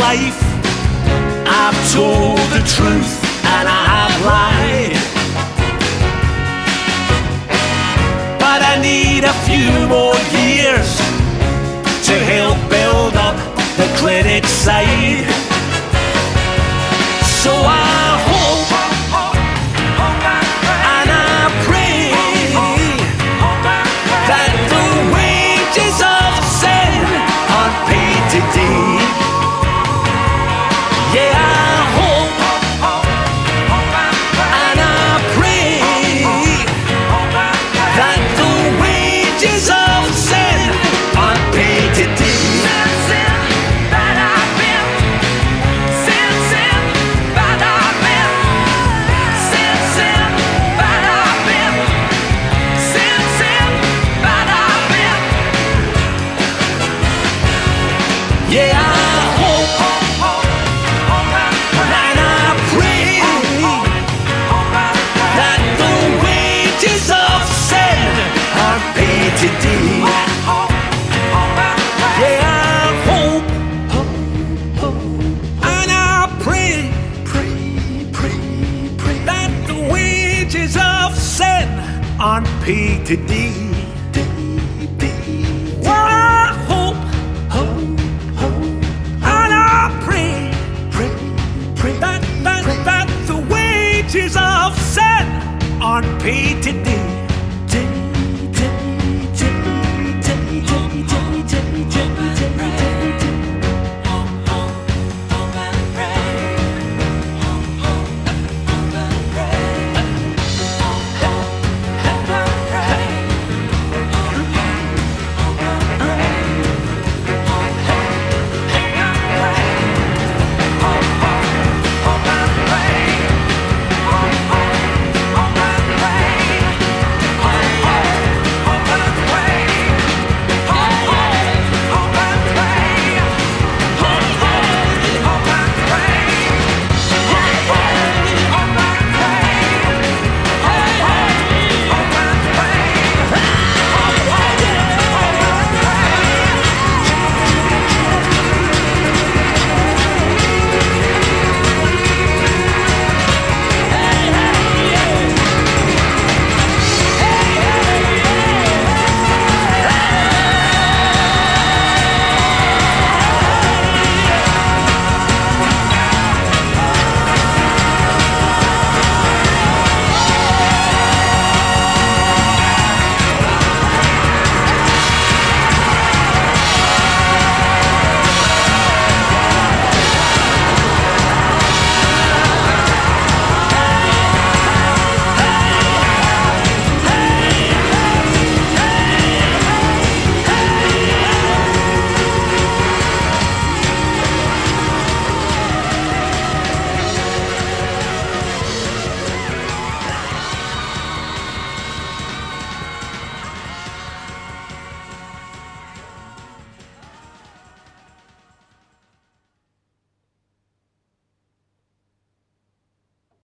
life. I've told the truth and I have lied, but I need a few more years to help build up the clinic side. So I hope and I pray that the wages of sin aren't paid today. Yeah, I hope and I pray that the wages of sin aren't paid today. Yeah, I hope and I pray that the wages of sin are paid today. Yeah, I hope and I pray that the wages of sin aren't paid today. That the wages of sin aren't paid today.